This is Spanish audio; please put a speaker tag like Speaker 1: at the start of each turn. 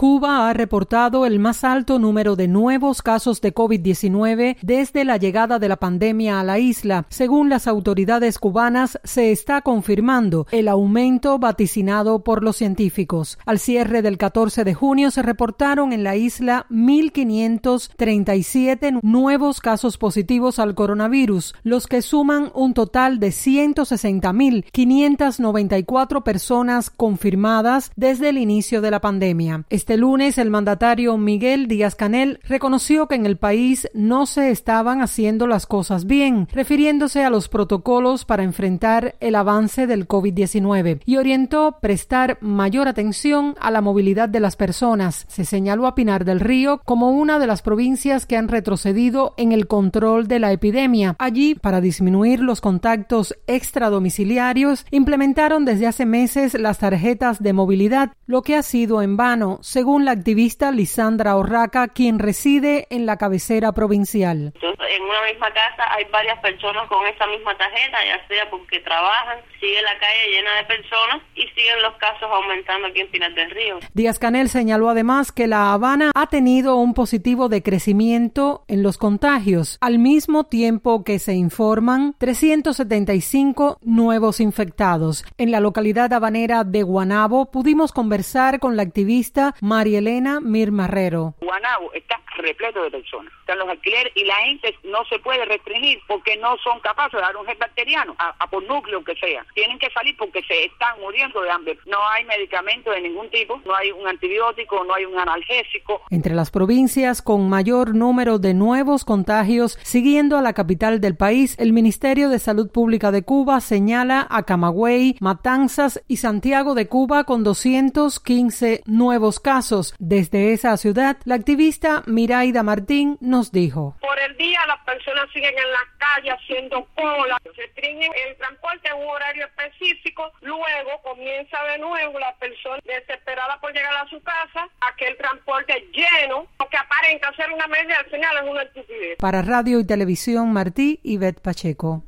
Speaker 1: Cuba ha reportado el más alto número de nuevos casos de COVID-19 desde la llegada de la pandemia a la isla. Según las autoridades cubanas, se está confirmando el aumento vaticinado por los científicos. Al cierre del 14 de junio se reportaron en la isla 1.537 nuevos casos positivos al coronavirus, los que suman un total de 160.594 personas confirmadas desde el inicio de la pandemia. Este lunes, el mandatario Miguel Díaz-Canel reconoció que en el país no se estaban haciendo las cosas bien, refiriéndose a los protocolos para enfrentar el avance del COVID-19, y orientó prestar mayor atención a la movilidad de las personas. Se señaló a Pinar del Río como una de las provincias que han retrocedido en el control de la epidemia. Allí, para disminuir los contactos extradomiciliarios, implementaron desde hace meses las tarjetas de movilidad, lo que ha sido en vano, según la activista Lisandra Orraca, quien reside en la cabecera provincial.
Speaker 2: En una misma casa hay varias personas con esa misma tarjeta, ya sea porque trabajan, sigue la calle llena de personas y siguen los casos aumentando aquí en Pinar del Río.
Speaker 1: Díaz-Canel señaló además que La Habana ha tenido un positivo de crecimiento en los contagios, al mismo tiempo que se informan 375 nuevos infectados. En la localidad habanera de Guanabo pudimos conversar con la activista María Elena Mir Marrero.
Speaker 3: Guanabo está repleto de personas. Están los alquileres y la gente no se puede restringir porque no son capaces de dar un gel bacteriano a por núcleo que sea. Tienen que salir porque se están muriendo de hambre. No hay medicamento de ningún tipo, no hay un antibiótico, no hay un analgésico.
Speaker 1: Entre las provincias con mayor número de nuevos contagios, siguiendo a la capital del país, el Ministerio de Salud Pública de Cuba señala a Camagüey, Matanzas y Santiago de Cuba con 215 nuevos casos. Desde esa ciudad, la activista Miraida Martín nos dijo:
Speaker 4: por el día las personas siguen en la calle haciendo cola, se restringen el transporte en un horario específico, luego comienza de nuevo la persona desesperada por llegar a su casa, aquel transporte lleno, lo que aparenta ser una media al final es una estupidez.
Speaker 1: Para Radio y Televisión Martí, Ivette Pacheco.